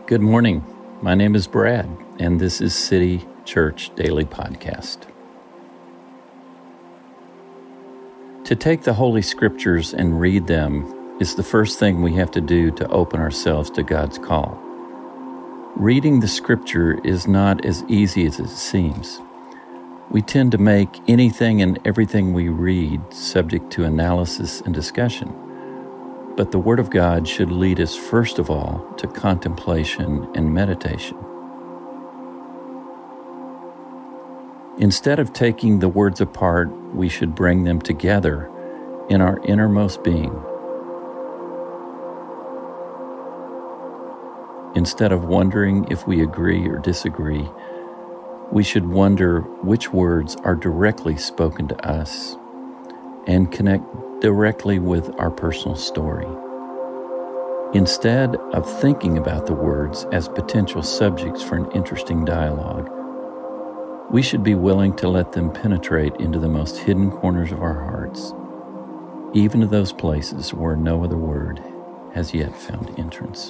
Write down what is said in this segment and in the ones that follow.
Good morning. My name is Brad, and this is City Church Daily Podcast. To take the Holy Scriptures and read them is the first thing we have to do to open ourselves to God's call. Reading the Scripture is not as easy as it seems. We tend to make anything and everything we read subject to analysis and discussion. But the Word of God should lead us first of all to contemplation and meditation. Instead of taking the words apart, we should bring them together in our innermost being. Instead of wondering if we agree or disagree, we should wonder which words are directly spoken to us and connect directly with our personal story. Instead of thinking about the words as potential subjects for an interesting dialogue, we should be willing to let them penetrate into the most hidden corners of our hearts, even to those places where no other word has yet found entrance.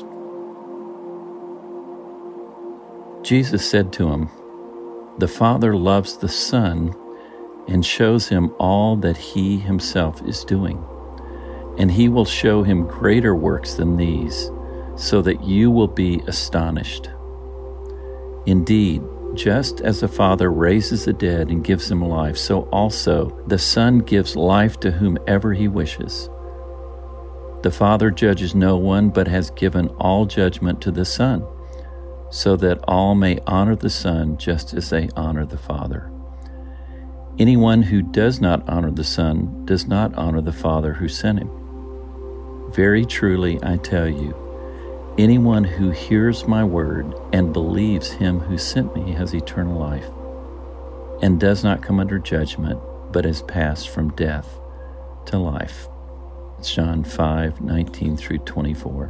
Jesus said to him, "The Father loves the Son and shows him all that he himself is doing. And he will show him greater works than these, so that you will be astonished. Indeed, just as the Father raises the dead and gives them life, so also the Son gives life to whomever he wishes. The Father judges no one, but has given all judgment to the Son, so that all may honor the Son just as they honor the Father. Anyone who does not honor the Son does not honor the Father who sent him. Very truly I tell you, anyone who hears my word and believes him who sent me has eternal life, and does not come under judgment, but is passed from death to life." It's John 5:19 through 24.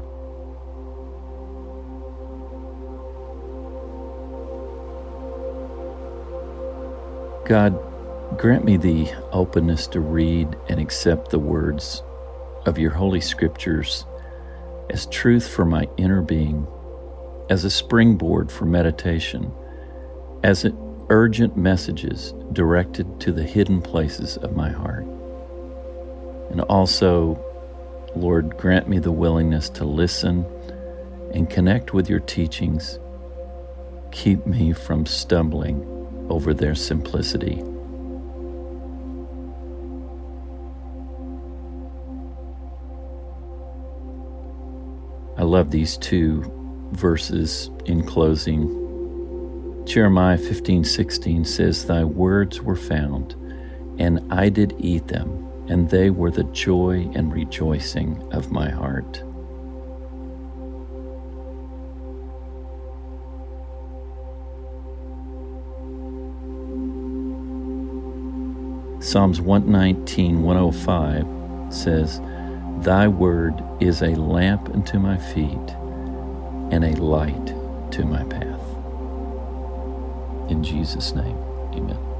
God, grant me the openness to read and accept the words of your Holy Scriptures as truth for my inner being, as a springboard for meditation, as urgent messages directed to the hidden places of my heart. And also, Lord, grant me the willingness to listen and connect with your teachings. Keep me from stumbling over their simplicity. I love these two verses in closing. Jeremiah 15:16 says, "Thy words were found, and I did eat them, and they were the joy and rejoicing of my heart." Psalms 119:105 says, "Thy word is a lamp unto my feet and a light to my path." In Jesus' name, amen.